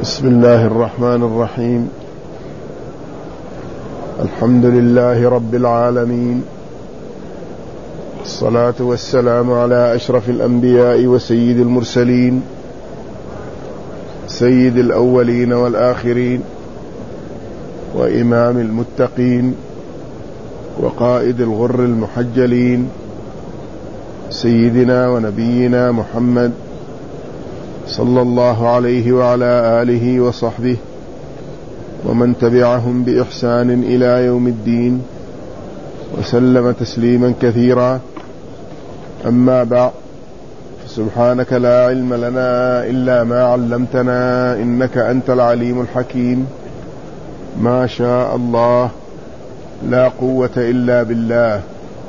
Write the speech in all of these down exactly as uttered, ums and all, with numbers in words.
بسم الله الرحمن الرحيم. الحمد لله رب العالمين، الصلاة والسلام على أشرف الأنبياء وسيد المرسلين، سيد الأولين والآخرين، وإمام المتقين، وقائد الغر المحجلين، سيدنا ونبينا محمد صلى الله عليه وعلى آله وصحبه ومن تبعهم بإحسان إلى يوم الدين، وسلم تسليما كثيرا. أما بعد، سبحانك لا علم لنا إلا ما علمتنا إنك أنت العليم الحكيم. ما شاء الله، لا قوة إلا بالله.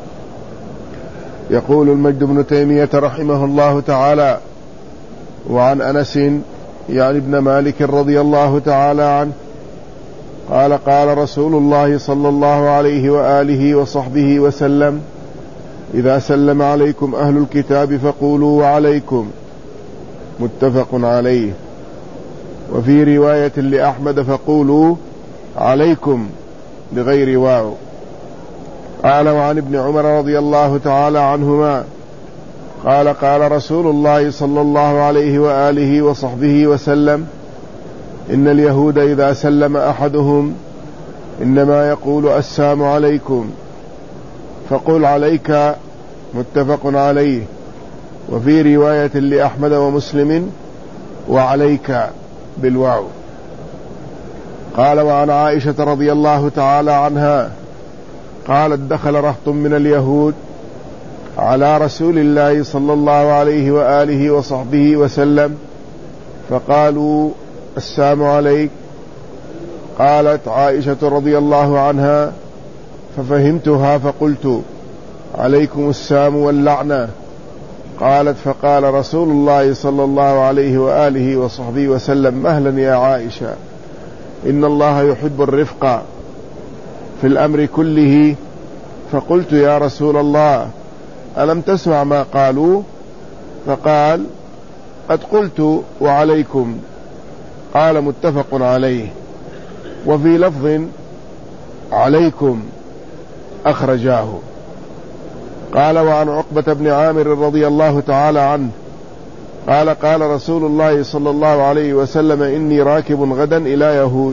يقول المجد بن تيمية رحمه الله تعالى: وعن أنس يعني ابن مالك رضي الله تعالى عنه قال: قال رسول الله صلى الله عليه وآله وصحبه وسلم: إذا سلم عليكم أهل الكتاب فقولوا وعليكم. متفق عليه. وفي رواية لأحمد: فقولوا عليكم بغير واو. قال: وعن ابن عمر رضي الله تعالى عنهما قال: قال رسول الله صلى الله عليه وآله وصحبه وسلم: إن اليهود إذا سلم أحدهم إنما يقول السلام عليكم، فقل عليك. متفق عليه. وفي رواية لأحمد ومسلم: وعليك بالواو. قال: وعن عائشة رضي الله تعالى عنها قالت: دخل رهط من اليهود على رسول الله صلى الله عليه وآله وصحبه وسلم فقالوا: السلام عليك. قالت عائشة رضي الله عنها: ففهمتها فقلت: عليكم السلام واللعنة. قالت: فقال رسول الله صلى الله عليه وآله وصحبه وسلم: مهلا يا عائشة، إن الله يحب الرفق في الأمر كله. فقلت: يا رسول الله، ألم تسمع ما قالوا؟ فقال: قد قلت وعليكم. قال: متفق عليه. وفي لفظ: عليكم، أخرجاه. قال: وعن عقبة بن عامر رضي الله تعالى عنه قال: قال رسول الله صلى الله عليه وسلم: إني راكب غدا إلى يهود،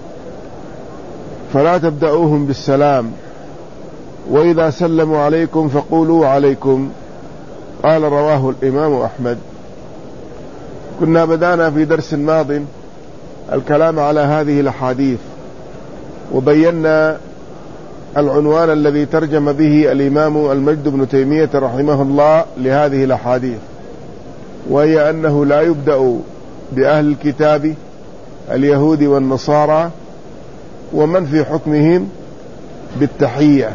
فلا تبدأوهم بالسلام، وإذا سلموا عليكم فقولوا عليكم. قال: رواه الإمام أحمد. كنا بدأنا في درس ماض الكلام على هذه الأحاديث، وبينا العنوان الذي ترجم به الإمام المجد بن تيمية رحمه الله لهذه الأحاديث، وهي أنه لا يبدأ بأهل الكتاب اليهود والنصارى ومن في حكمهم بالتحية،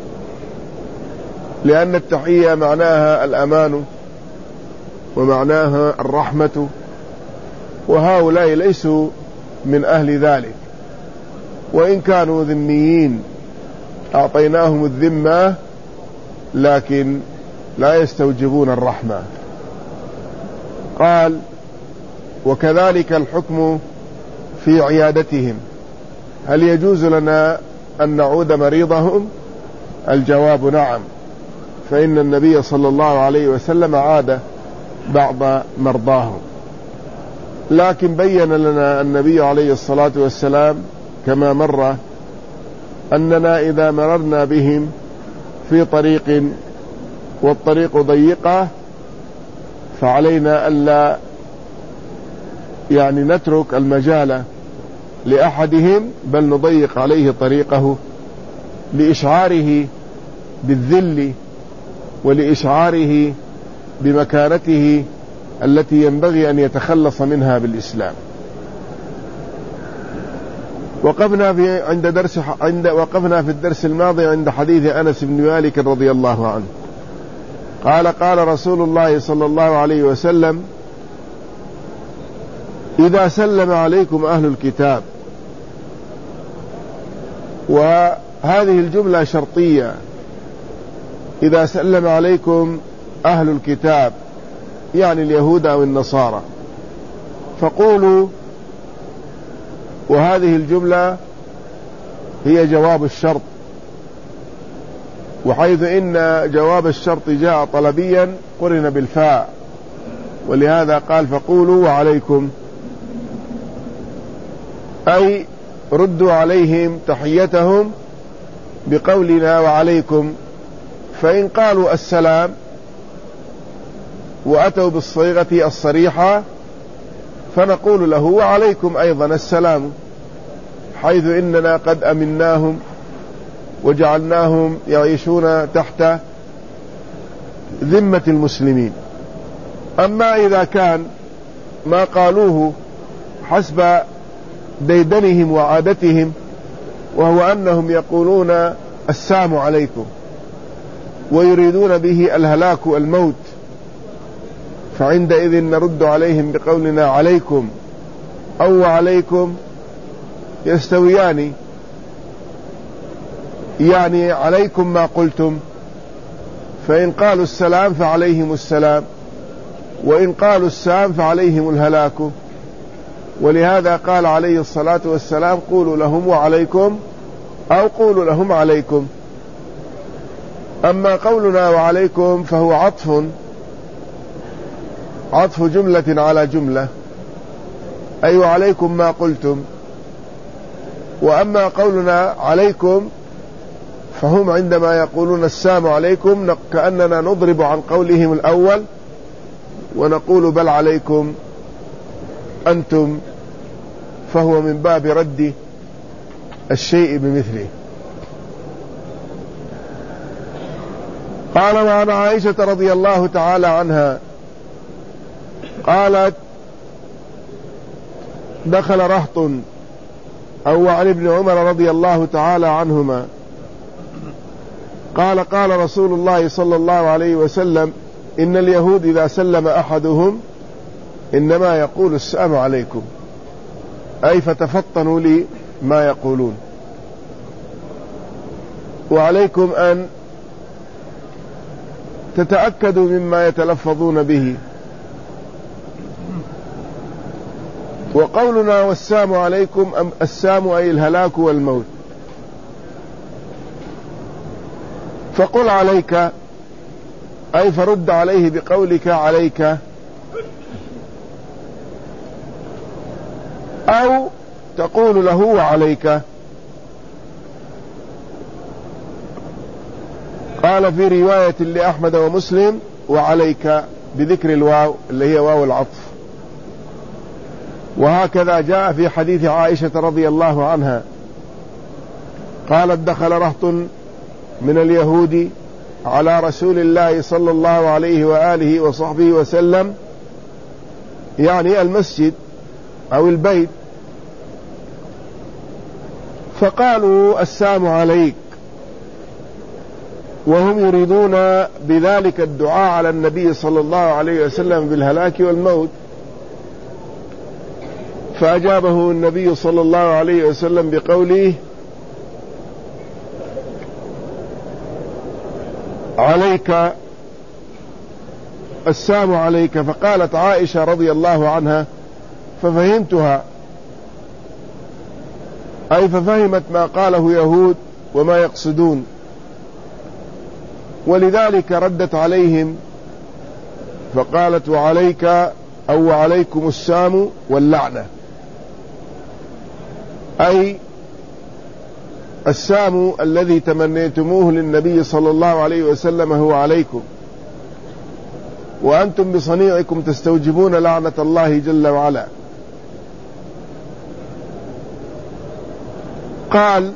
لأن التحية معناها الأمان ومعناها الرحمة، وهؤلاء ليسوا من أهل ذلك، وإن كانوا ذميين أعطيناهم الذمة لكن لا يستوجبون الرحمة. قال: وكذلك الحكم في عيادتهم، هل يجوز لنا أن نعود مريضهم؟ الجواب: نعم، فإن النبي صلى الله عليه وسلم عاد بعض مرضاهم، لكن بين لنا النبي عليه الصلاة والسلام كما مر أننا إذا مررنا بهم في طريق والطريق ضيقة فعلينا ألا يعني نترك المجال لأحدهم، بل نضيق عليه طريقه لإشعاره بالذل ولإشعاره بمكانته التي ينبغي أن يتخلص منها بالإسلام. وقفنا في عند درس عند وقفنا في الدرس الماضي عند حديث أنس بن مالك رضي الله عنه قال: قال رسول الله صلى الله عليه وسلم: إذا سلم عليكم أهل الكتاب. وهذه الجملة شرطية: إذا سلم عليكم أهل الكتاب، يعني اليهود أو النصارى، فقولوا وهذه الجملة هي جواب الشرط، وحيث إن جواب الشرط جاء طلبيا قرن بالفاء، ولهذا قال فقولوا وعليكم، أي ردوا عليهم تحيتهم بقولنا وعليكم. فإن قالوا السلام وأتوا بالصيغة الصريحة فنقول له وعليكم أيضا السلام، حيث إننا قد أمناهم وجعلناهم يعيشون تحت ذمة المسلمين. أما إذا كان ما قالوه حسب ديدنهم وعادتهم، وهو أنهم يقولون السلام عليكم ويريدون به الهلاك والموت، فعندئذ نرد عليهم بقولنا عليكم أو عليكم يستويان، يعني عليكم ما قلتم. فإن قالوا السلام فعليهم السلام، وإن قالوا السلام فعليهم الهلاك. ولهذا قال عليه الصلاة والسلام قولوا لهم وعليكم أو قولوا لهم عليكم. أما قولنا وعليكم فهو عطف عطف جملة على جملة، أي وعليكم ما قلتم. وأما قولنا عليكم فهم عندما يقولون السلام عليكم كأننا نضرب عن قولهم الأول ونقول بل عليكم أنتم، فهو من باب رد الشيء بمثله. قال وعن عائشة رضي الله تعالى عنها قالت دخل رهط، أو عن ابن عمر رضي الله تعالى عنهما قال قال رسول الله صلى الله عليه وسلم إن اليهود إذا سلم أحدهم إنما يقول السلام عليكم، أي فتفطنوا لي ما يقولون، وعليكم أن تتأكدوا مما يتلفظون به. وقولنا والسلام عليكم السام أي الهلاك والموت، فقل عليك أي فرد عليه بقولك عليك، أو تقول له وعليك. قال في رواية لأحمد ومسلم وعليك بذكر الواو اللي هي واو العطف. وهكذا جاء في حديث عائشة رضي الله عنها قالت دخل رهط من اليهود على رسول الله صلى الله عليه وآله وصحبه وسلم، يعني المسجد أو البيت، فقالوا السلام عليك، وهم يريدون بذلك الدعاء على النبي صلى الله عليه وسلم بالهلاك والموت. فأجابه النبي صلى الله عليه وسلم بقوله عليك السلام عليك. فقالت عائشة رضي الله عنها ففهمتها، أي ففهمت ما قاله يهود وما يقصدون، ولذلك ردت عليهم فقالت وعليك أو وعليكم السام واللعنة، أي السام الذي تمنيتموه للنبي صلى الله عليه وسلم هو عليكم، وأنتم بصنيعكم تستوجبون لعنة الله جل وعلا. قال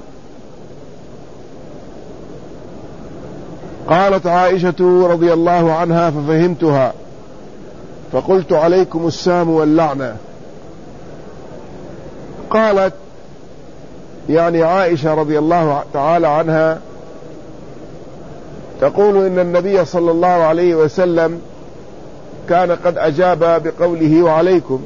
قالت عائشة رضي الله عنها ففهمتها فقلت عليكم السام واللعنة. قالت يعني عائشة رضي الله تعالى عنها تقول إن النبي صلى الله عليه وسلم كان قد أجاب بقوله وعليكم.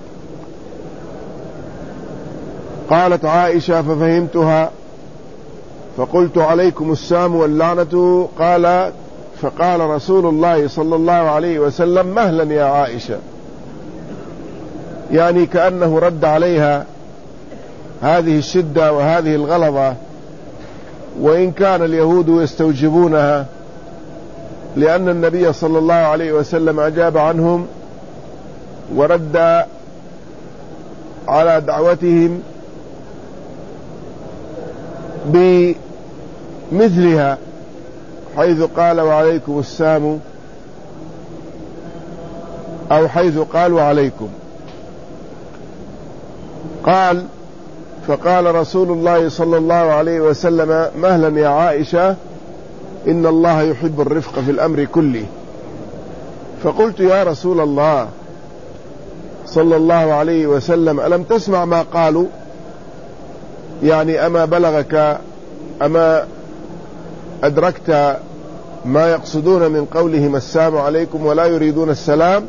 قالت عائشة ففهمتها فقلت عليكم السام واللعنة. قال فقال رسول الله صلى الله عليه وسلم مهلا يا عائشة، يعني كأنه رد عليها هذه الشدة وهذه الغلظة، وإن كان اليهود يستوجبونها، لأن النبي صلى الله عليه وسلم أجاب عنهم ورد على دعوتهم بمثلها، حيث قال وعليكم السلام، أو حيث قال وعليكم. قال فقال رسول الله صلى الله عليه وسلم: مهلا يا عائشة، إن الله يحب الرفق في الأمر كله. فقلت: يا رسول الله صلى الله عليه وسلم، ألم تسمع ما قالوا؟ يعني أما بلغك، أما أدركت ما يقصدون من قولهم السلام عليكم ولا يريدون السلام؟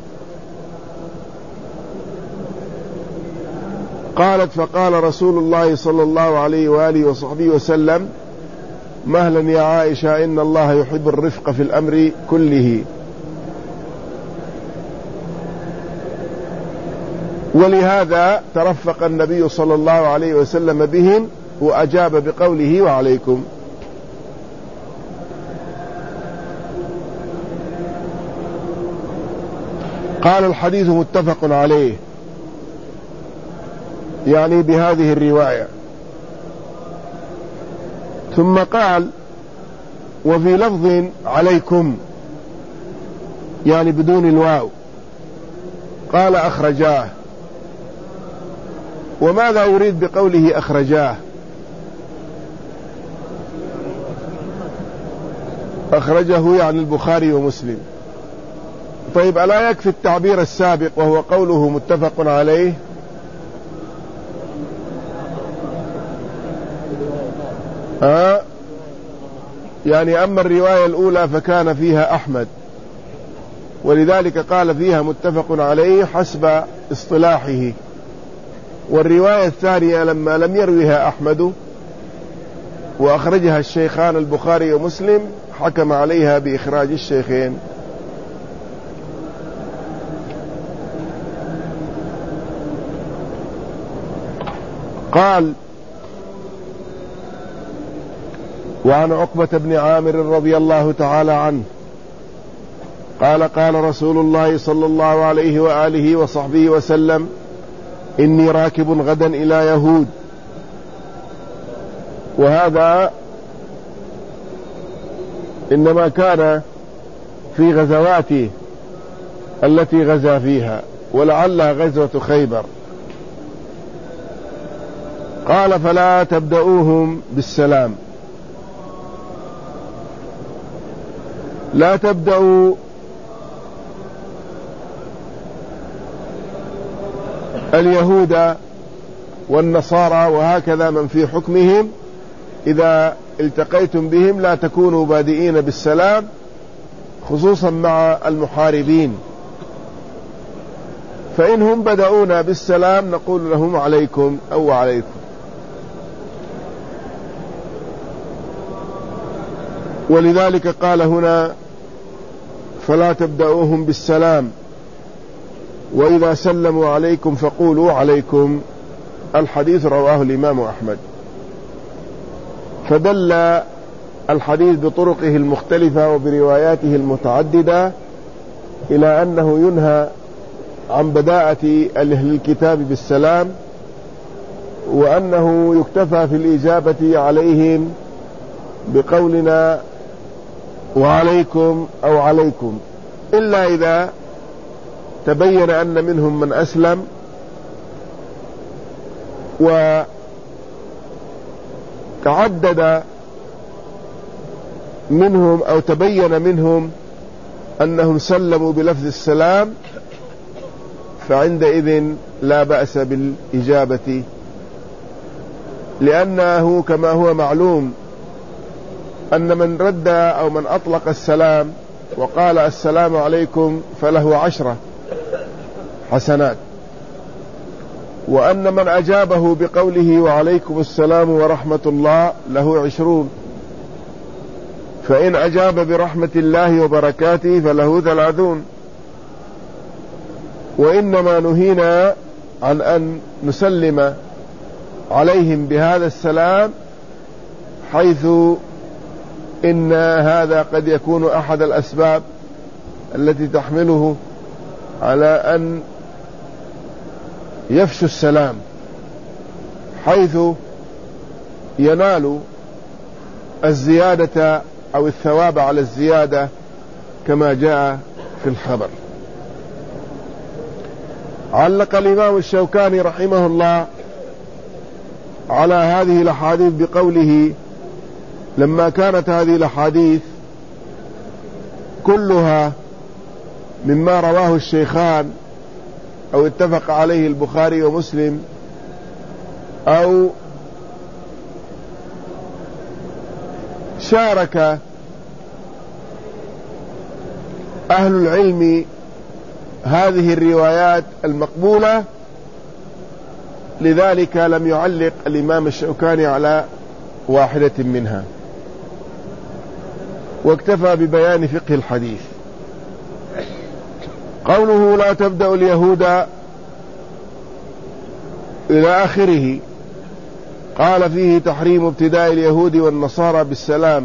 قالت: فقال رسول الله صلى الله عليه وآله وصحبه وسلم: مهلا يا عائشة، إن الله يحب الرفق في الأمر كله. ولهذا ترفق النبي صلى الله عليه وسلم بهم وأجاب بقوله وعليكم. قال: الحديث متفق عليه، يعني بهذه الرواية. ثم قال: وفي لفظ عليكم، يعني بدون الواو. قال: أخرجاه. وماذا يريد بقوله أخرجاه؟ أخرجه يعني البخاري ومسلم. طيب، ألا يكفي التعبير السابق وهو قوله متفق عليه؟ آه يعني أما الرواية الأولى فكان فيها أحمد، ولذلك قال فيها متفق عليه حسب اصطلاحه. والرواية الثانية لما لم يرويها أحمد وأخرجها الشيخان البخاري ومسلم حكم عليها بإخراج الشيخين. قال: وعن عقبة بن عامر رضي الله تعالى عنه قال: قال رسول الله صلى الله عليه وآله وصحبه وسلم: إني راكب غدا إلى يهود. وهذا إنما كان في غزواته التي غزا فيها، ولعلها غزوة خيبر. قال: فلا تبدأوهم بالسلام، لا تبدأوا اليهود والنصارى وهكذا من في حكمهم، إذا التقيتم بهم لا تكونوا بادئين بالسلام، خصوصا مع المحاربين، فإنهم بدأونا بالسلام نقول لهم عليكم أو عليكم. ولذلك قال هنا: فلا تبدأوهم بالسلام، وإذا سلموا عليكم فقولوا عليكم. الحديث رواه الإمام أحمد. فدل الحديث بطرقه المختلفة وبرواياته المتعددة إلى أنه ينهى عن بداءة أهل الكتاب بالسلام، وأنه يكتفى في الإجابة عليهم بقولنا وعليكم أو عليكم، إلا إذا تبين أن منهم من أسلم وتعدد منهم أو تبين منهم أنهم سلموا بلفظ السلام، فعندئذ لا بأس بالإجابة، لأنه كما هو معلوم أن من رد أو من أطلق السلام وقال السلام عليكم فله عشرة حسنات، وأن من أجابه بقوله وعليكم السلام ورحمة الله له عشرون، فإن أجاب برحمة الله وبركاته فله ثلاثون. وإنما نهينا عن أن نسلم عليهم بهذا السلام، حيث إن هذا قد يكون أحد الأسباب التي تحمله على أن يفشوا السلام، حيث ينال الزيادة أو الثواب على الزيادة كما جاء في الخبر. علق الإمام الشوكاني رحمه الله على هذه الأحاديث بقوله: لما كانت هذه الأحاديث كلها مما رواه الشيخان أو اتفق عليه البخاري ومسلم، أو شارك أهل العلم هذه الروايات المقبولة، لذلك لم يعلق الإمام الشوكاني على واحدة منها، واكتفى ببيان فقه الحديث. قوله: لا تبدأ اليهود إلى آخره، قال فيه تحريم ابتداء اليهود والنصارى بالسلام،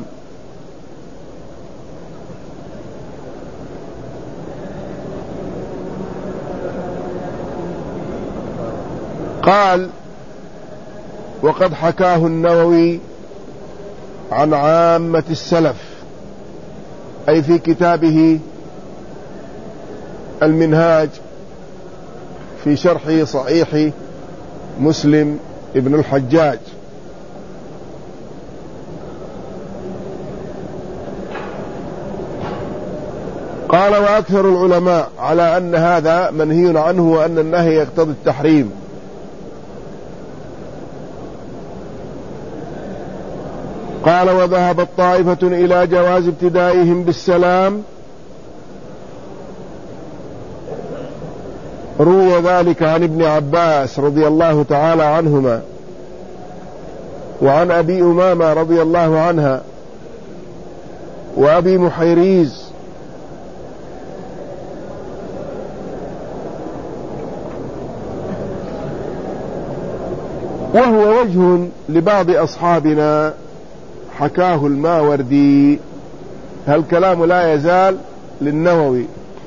قال: وقد حكاه النووي عن عامة السلف، أي في كتابه المنهاج في شرح صحيح مسلم ابن الحجاج. قال: وأكثر العلماء على أن هذا منهي عنه، وأن النهي يقتضي التحريم. قال: وذهبت طائفة إلى جواز ابتدائهم بالسلام، روي ذلك عن ابن عباس رضي الله تعالى عنهما، وعن أبي أمامة رضي الله عنها، وأبي محيريز، وهو وجه لبعض أصحابنا حكاه الماوردي. هالكلام لا يزال للنووي،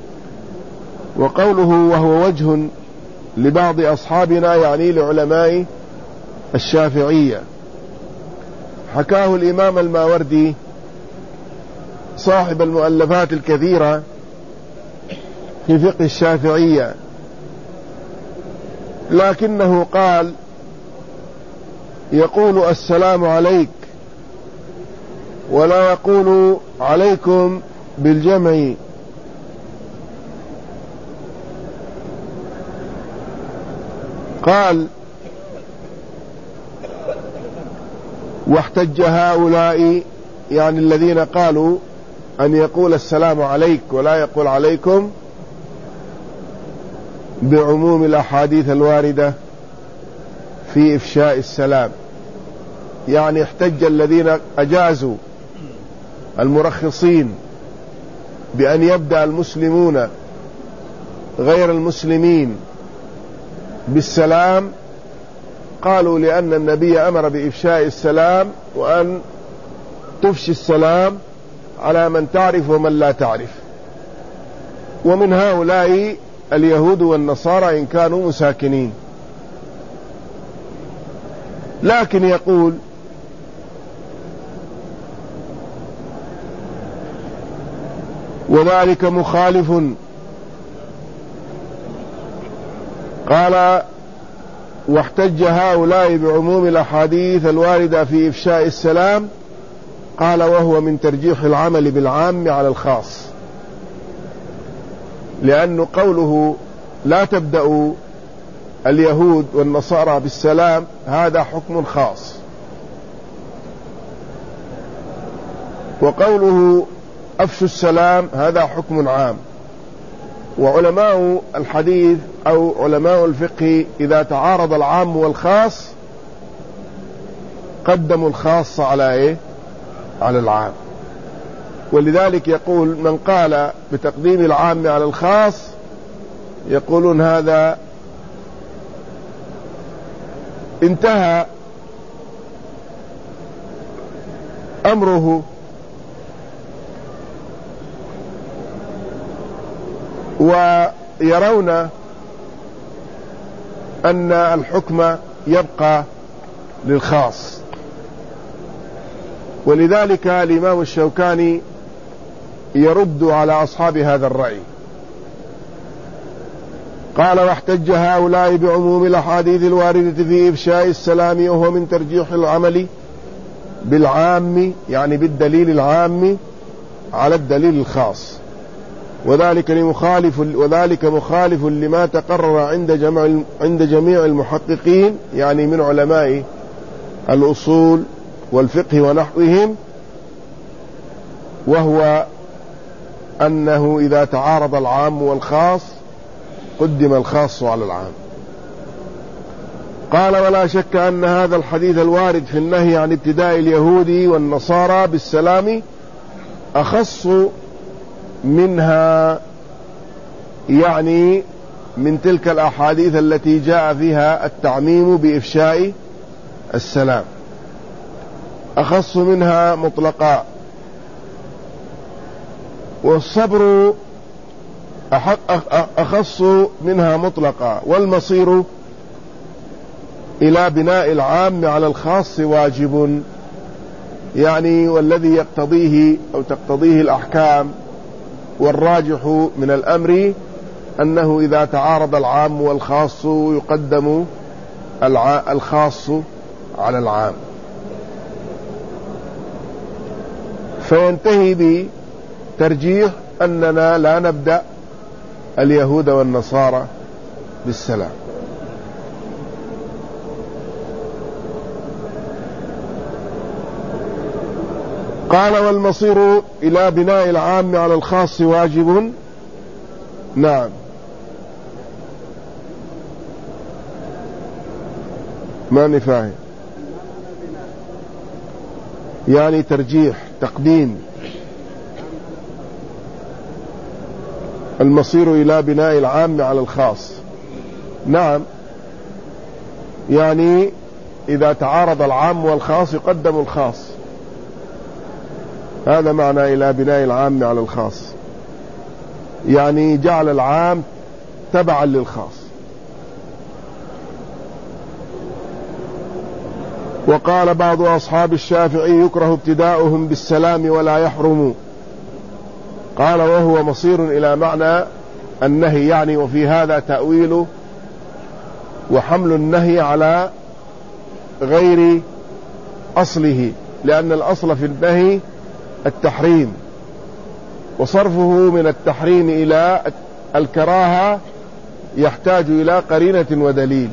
وقوله وهو وجه لبعض أصحابنا يعني لعلماء الشافعية. حكاه الإمام الماوردي صاحب المؤلفات الكثيرة في فقه الشافعية، لكنه قال: يقول السلام عليك، ولا يقول عليكم بالجمع. قال: واحتج هؤلاء، يعني الذين قالوا أن يقول السلام عليك ولا يقول عليكم، بعموم الأحاديث الواردة في إفشاء السلام. يعني احتج الذين أجازوا المرخصين بأن يبدأ المسلمون غير المسلمين بالسلام، قالوا لأن النبي أمر بإفشاء السلام، وأن تفشي السلام على من تعرف ومن لا تعرف. ومن هؤلاء اليهود والنصارى إن كانوا مساكنين. لكن يقول: وذلك مخالف. قال: واحتج هؤلاء بعموم الأحاديث الواردة في إفشاء السلام، قال: وهو من ترجيح العمل بالعام على الخاص، لأن قوله لا تبدأ اليهود والنصارى بالسلام هذا حكم خاص، وقوله أفشوا السلام هذا حكم عام. وعلماء الحديث أو علماء الفقه إذا تعارض العام والخاص قدموا الخاص على إيه؟ على العام. ولذلك يقول من قال بتقديم العام على الخاص، يقولون هذا انتهى أمره ويرون أن الحكم يبقى للخاص. ولذلك الإمام الشوكاني يرد على أصحاب هذا الرأي، قال: واحتج هؤلاء بعموم الأحاديث الواردة في إفشاء السلام، وهو من ترجيح العمل بالعام، يعني بالدليل العام على الدليل الخاص، وذلك مخالف وذلك مخالف لما تقرر عند جمع عند جميع المحققين، يعني من علماء الأصول والفقه ونحوهم، وهو أنه إذا تعارض العام والخاص قدم الخاص على العام. قال: ولا شك أن هذا الحديث الوارد في النهي عن ابتداء اليهود والنصارى بالسلام أخص منها، يعني من تلك الأحاديث التي جاء فيها التعميم بإفشاء السلام، أخص منها مطلقا. والصبر أخص منها مطلقا، والمصير إلى بناء العام على الخاص واجب، يعني والذي يقتضيه أو تقتضيه الأحكام، والراجح من الأمر أنه إذا تعارض العام والخاص يقدم الخاص على العام. فينتهي بترجيح أننا لا نبدأ اليهود والنصارى بالسلام. قال: والمصير إلى بناء العام على الخاص واجب. نعم، ماني فاهم، يعني ترجيح تقديم المصير إلى بناء العام على الخاص. نعم، يعني إذا تعارض العام والخاص يقدم الخاص، هذا معنى إلى بناء العام على الخاص، يعني جعل العام تبعا للخاص. وقال بعض أصحاب الشافعي: يكره ابتداؤهم بالسلام ولا يحرم. قال: وهو مصير إلى معنى النهي، يعني وفي هذا تأويل وحمل النهي على غير أصله، لأن الأصل في النهي التحريم، وصرفه من التحريم إلى الكراهة يحتاج إلى قرينة ودليل،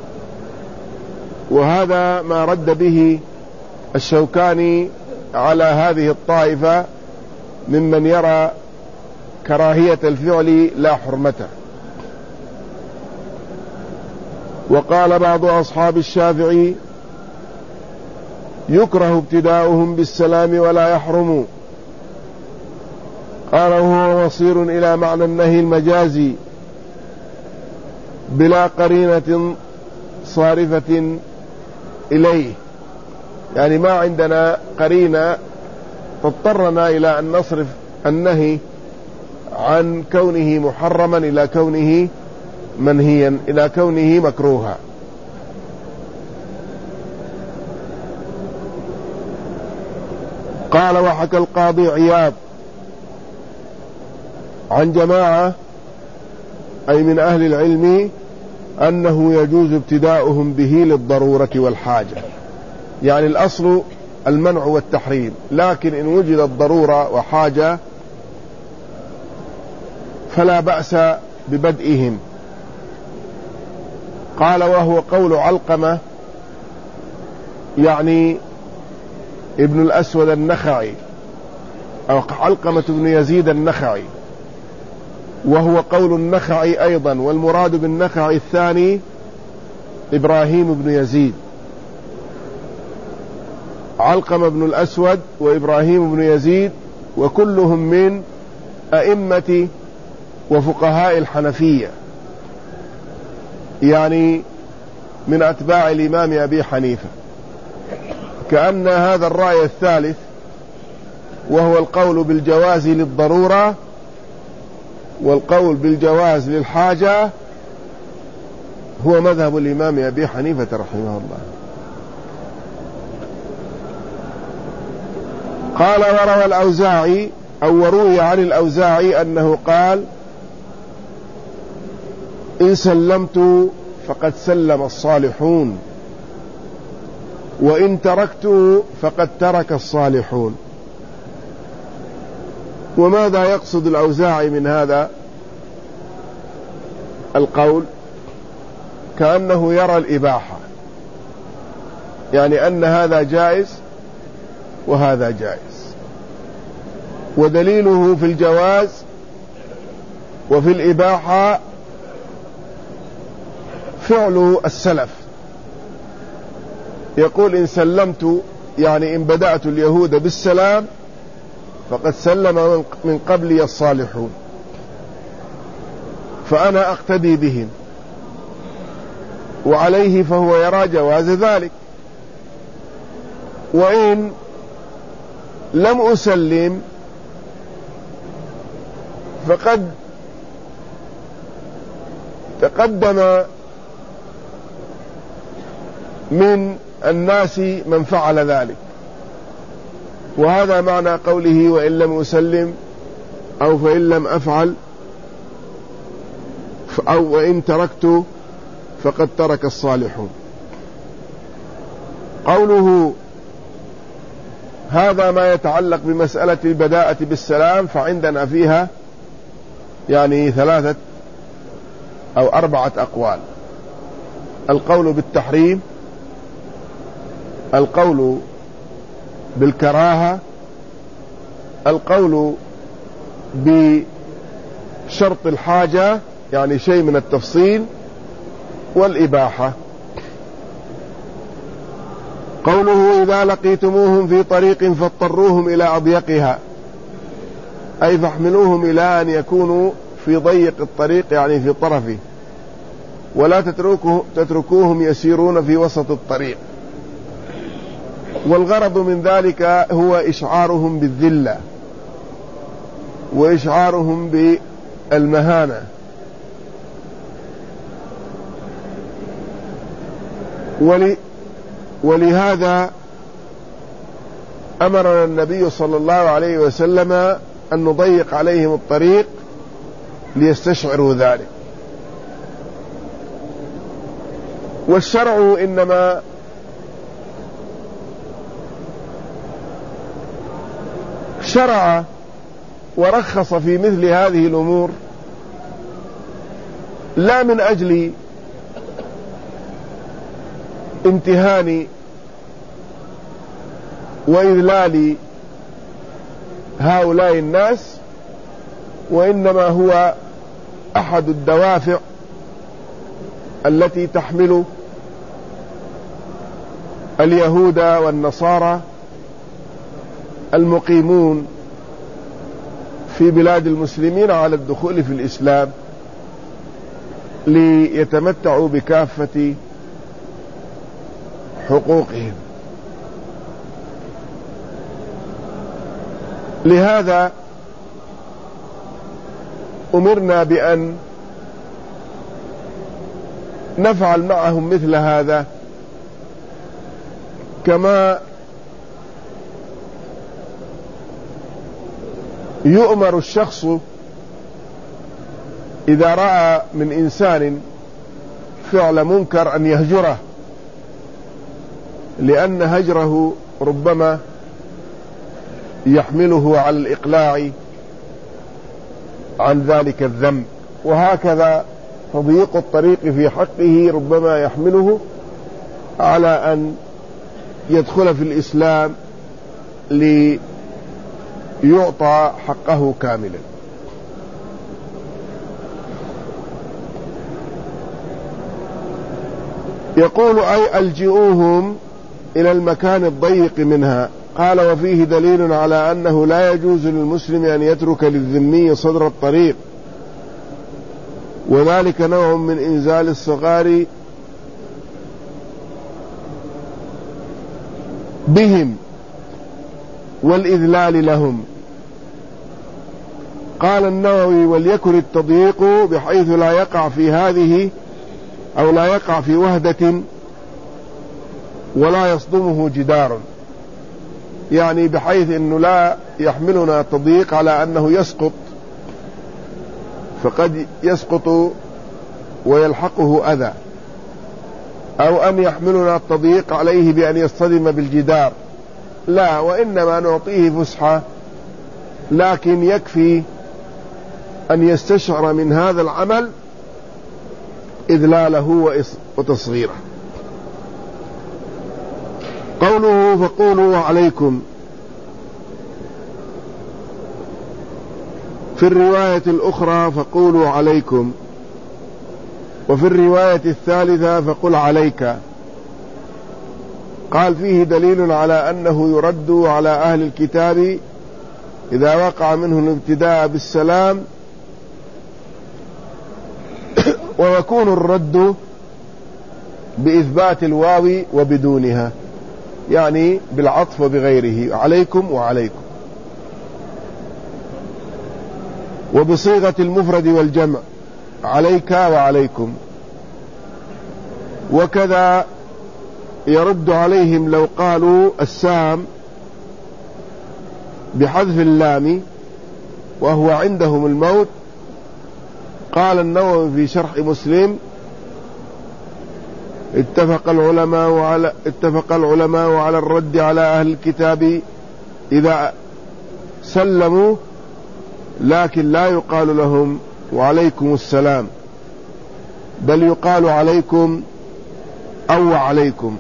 وهذا ما رد به الشوكاني على هذه الطائفة ممن يرى كراهية الفعل لا حرمته. وقال بعض أصحاب الشافعي: يكره ابتداؤهم بالسلام ولا يحرم. قال: وهو مصير إلى معنى النهي المجازي بلا قرينة صارفة إليه، يعني ما عندنا قرينة تضطرنا إلى أن نصرف النهي عن كونه محرما إلى كونه منهيا، إلى كونه مكروها. قال: وحكى القاضي عياض عن جماعة أي من أهل العلم أنه يجوز ابتداؤهم به للضرورة والحاجة، يعني الأصل المنع والتحريم، لكن إن وجدت ضرورة وحاجة فلا بأس ببدئهم. قال: وهو قول علقمة، يعني ابن الأسود النخعي، أو علقمة بن يزيد النخعي، وهو قول النخعي أيضا، والمراد بالنخعي الثاني إبراهيم بن يزيد. علقمة بن الأسود وإبراهيم بن يزيد، وكلهم من أئمة وفقهاء الحنفية، يعني من أتباع الإمام أبي حنيفة، كأن هذا الرأي الثالث وهو القول بالجواز للضرورة والقول بالجواز للحاجة هو مذهب الإمام أبي حنيفة رحمه الله. قال وروى الأوزاعي أو وروي عن الأوزاعي أنه قال إن سلمت فقد سلم الصالحون وإن تركت فقد ترك الصالحون. وماذا يقصد الأوزاعي من هذا القول؟ كأنه يرى الإباحة، يعني أن هذا جائز وهذا جائز، ودليله في الجواز وفي الإباحة فعل السلف. يقول إن سلمت يعني إن بدأت اليهود بالسلام فقد سلم من قبلي الصالحون، فأنا أقتدي بهم، وعليه فهو يرى جواز ذلك. وإن لم أسلم فقد تقدم من الناس من فعل ذلك، وهذا معنى قوله وإن لم أسلم أو فإن لم أفعل أو وإن تركت فقد ترك الصالحون. قوله هذا ما يتعلق بمسألة البداءة بالسلام، فعندنا فيها يعني ثلاثة أو أربعة أقوال: القول بالتحريم، القول بالكراهة، القول بشرط الحاجة يعني شيء من التفصيل، والإباحة. قوله إذا لقيتموهم في طريق فاضطروهم إلى أضيقها، أي فاحملوهم إلى أن يكونوا في ضيق الطريق يعني في طرفه، ولا تتركوهم يسيرون في وسط الطريق. والغرض من ذلك هو إشعارهم بالذلة وإشعارهم بالمهانة. ول ولهذا أمرنا النبي صلى الله عليه وسلم أن نضيق عليهم الطريق ليستشعروا ذلك. والشرع إنما شرع ورخص في مثل هذه الأمور لا من أجل امتهان وإذلال هؤلاء الناس، وإنما هو أحد الدوافع التي تحمل اليهود والنصارى المقيمون في بلاد المسلمين على الدخول في الإسلام ليتمتعوا بكافة حقوقهم. لهذا أمرنا بأن نفعل معهم مثل هذا، كما يؤمر الشخص إذا رأى من إنسان فعل منكر أن يهجره، لأن هجره ربما يحمله على الإقلاع عن ذلك الذنب، وهكذا تضييق الطريق في حقه ربما يحمله على أن يدخل في الإسلام ليعطى حقه كاملا. يقول أي ألجئوهم إلى المكان الضيق منها. قال وفيه دليل على أنه لا يجوز للمسلم أن يترك للذمي صدر الطريق، وذلك نوع من إنزال الصغار بهم والإذلال لهم. قال النووي: وليكن التضييق بحيث لا يقع في هذه أو لا يقع في وهدة ولا يصدمه جدار، يعني بحيث أنه لا يحملنا التضييق على أنه يسقط، فقد يسقط ويلحقه أذى، أو أن يحملنا التضييق عليه بأن يصطدم بالجدار، لا، وإنما نعطيه فسحة، لكن يكفي أن يستشعر من هذا العمل إذلاله وتصغيره. قوله: فقولوا عليكم، في الرواية الأخرى فقولوا عليكم، وفي الرواية الثالثة فقل عليك. قال: فيه دليل على أنه يرد على أهل الكتاب إذا وقع منه الابتداء بالسلام، ويكون الرد بإثبات الواو وبدونها، يعني بالعطف وبغيره، عليكم وعليكم، وبصيغة المفرد والجمع، عليك وعليكم. وكذا يرد عليهم لو قالوا السام بحذف اللام وهو عندهم الموت. قال النووي في شرح مسلم: اتفق العلماء على اتفق العلماء على الرد على أهل الكتاب إذا سلموا، لكن لا يقال لهم وعليكم السلام، بل يقال عليكم أو عليكم.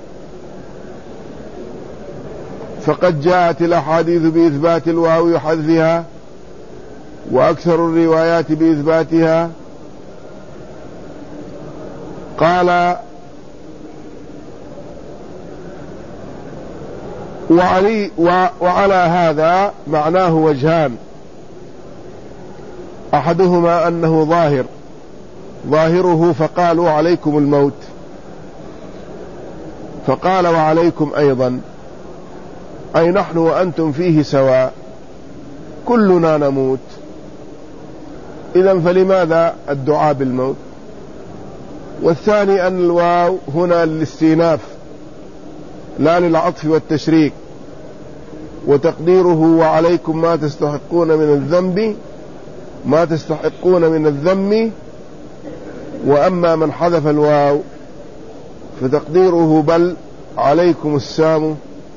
فقد جاءت الأحاديث بإثبات الواو وحذفها، وأكثر الروايات بإثباتها. قال: وعلي وعلى هذا معناه وجهان: أحدهما أنه ظاهر ظاهره فقالوا عليكم الموت، فقال وعليكم أيضا، أي نحن وأنتم فيه سواء، كلنا نموت، إذن فلماذا الدعاء بالموت؟ والثاني أن الواو هنا للاستئناف لا للعطف والتشريك، وتقديره وعليكم ما تستحقون من الذنب ما تستحقون من الذم. وأما من حذف الواو فتقديره بل عليكم السام.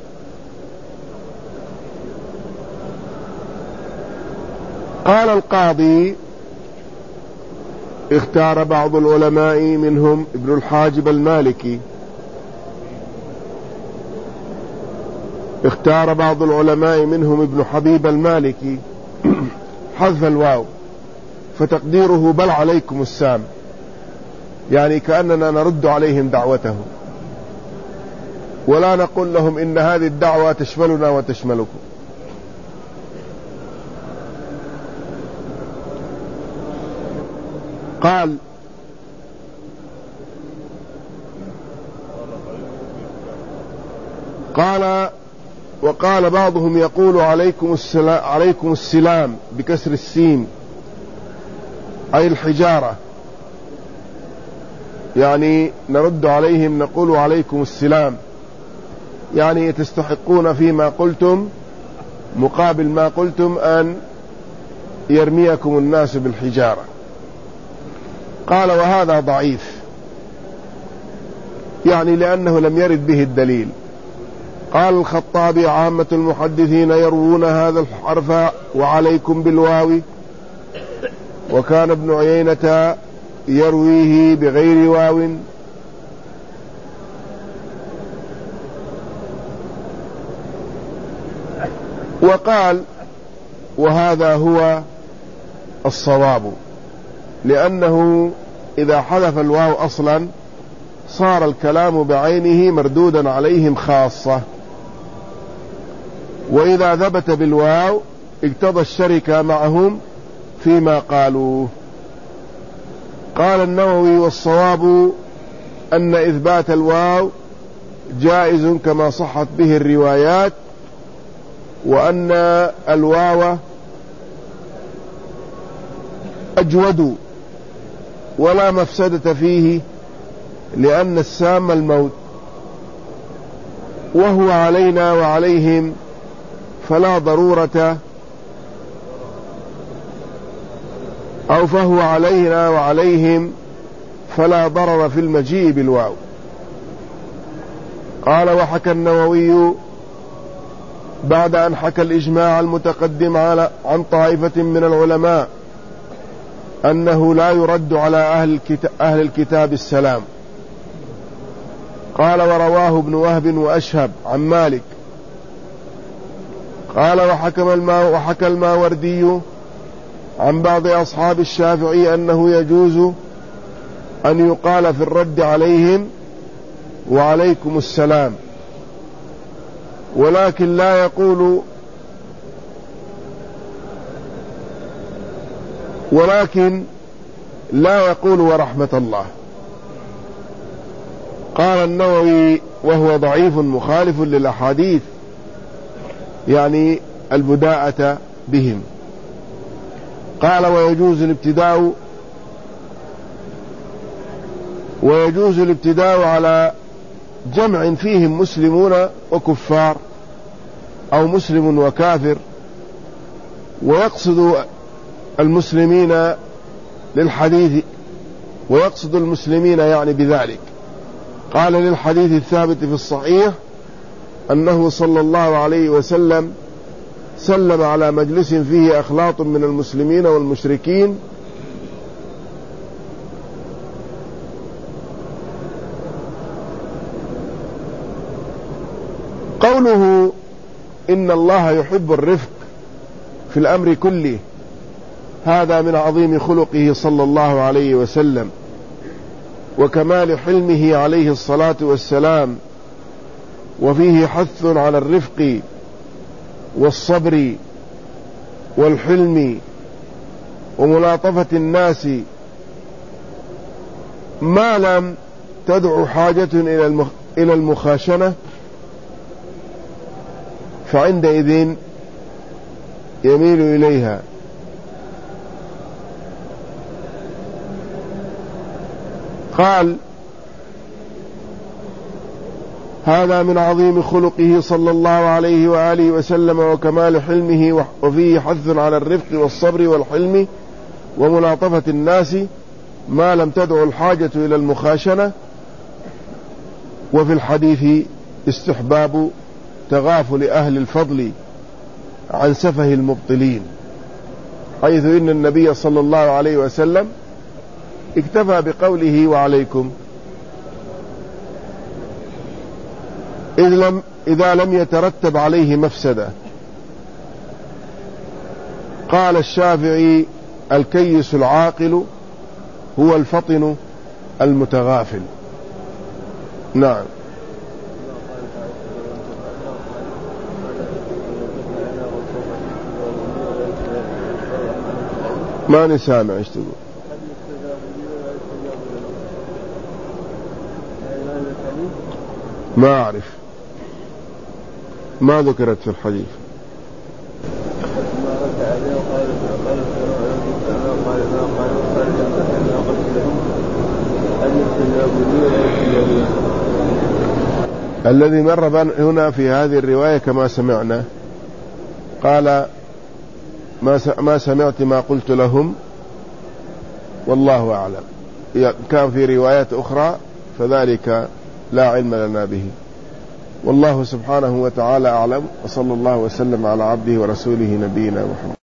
قال القاضي: اختار بعض العلماء منهم ابن الحاجب المالكي اختار بعض العلماء منهم ابن حبيب المالكي حذف الواو، فتقديره بل عليكم السام، يعني كأننا نرد عليهم دعوته، ولا نقول لهم إن هذه الدعوة تشملنا وتشملكم. قال: قال وقال بعضهم يقول عليكم السلام, عليكم السلام بكسر السين، أي الحجارة، يعني نرد عليهم نقول عليكم السلام، يعني تستحقون فيما قلتم مقابل ما قلتم أن يرميكم الناس بالحجارة. قال: وهذا ضعيف، يعني لأنه لم يرد به الدليل. قال الخطابي: عامة المحدثين يروون هذا الحرف وعليكم بالواو، وكان ابن عيينة يرويه بغير واو. وقال: وهذا هو الصواب، لأنه إذا حذف الواو أصلا صار الكلام بعينه مردودا عليهم خاصة، وإذا ثبت بالواو اقتضى الشركة معهم فيما قالوه. قال النووي: والصواب أن إثبات الواو جائز كما صحت به الروايات، وأن الواو أجود ولا مفسدة فيه، لأن السام الموت، وهو علينا وعليهم فلا ضرورة، أو فهو علينا وعليهم فلا ضرر في المجيء بالواو. قال: وحكى النووي بعد أن حكى الإجماع المتقدم على عن طائفة من العلماء أنه لا يرد على أهل الكتاب, أهل الكتاب السلام، قال: ورواه ابن وهب وأشهب عن مالك. قال: وحكم الماء وحكى الماوردي عن بعض أصحاب الشافعي أنه يجوز أن يقال في الرد عليهم: وعليكم السلام، ولكن لا يقول ولكن لا يقول ورحمة الله. قال النووي: وهو ضعيف مخالف للأحاديث، يعني البداءة بهم. قال: ويجوز الابتداء ويجوز الابتداء على جمع فيهم مسلمون وكفار، أو مسلم وكافر، ويقصد المسلمين للحديث ويقصد المسلمين يعني بذلك. قال: للحديث الثابت في الصحيح أنه صلى الله عليه وسلم سلم على مجلس فيه أخلاط من المسلمين والمشركين، قوله إن الله يحب الرفق في الأمر كله، هذا من عظيم خلقه صلى الله عليه وسلم وكمال حلمه عليه الصلاة والسلام، وفيه حث على الرفق والصبر والحلم وملاطفة الناس ما لم تدع حاجة إلى المخاشنة، فعندئذ يميل إليها. قال: هذا من عظيم خلقه صلى الله عليه وآله وسلم وكمال حلمه، وفيه حث على الرفق والصبر والحلم وملاطفة الناس ما لم تدع الحاجة إلى المخاشنة. وفي الحديث استحباب تغافل أهل الفضل عن سفه المبطلين، حيث إن النبي صلى الله عليه وسلم اكتفى بقوله وعليكم، إذ لم إذا لم يترتب عليه مفسدة. قال الشافعي: الكيس العاقل هو الفطن المتغافل. نعم. ما نسامع ايش تقول؟ ما أعرف، ما ذكرت في الحديث. الذي مر هنا في هذه الرواية كما سمعنا، قال: ما سمعت ما قلت لهم والله أعلم. كان في روايات أخرى فذلك لا علم لنا به، والله سبحانه وتعالى أعلم. وصلى الله وسلم على عبده ورسوله نبينا محمد.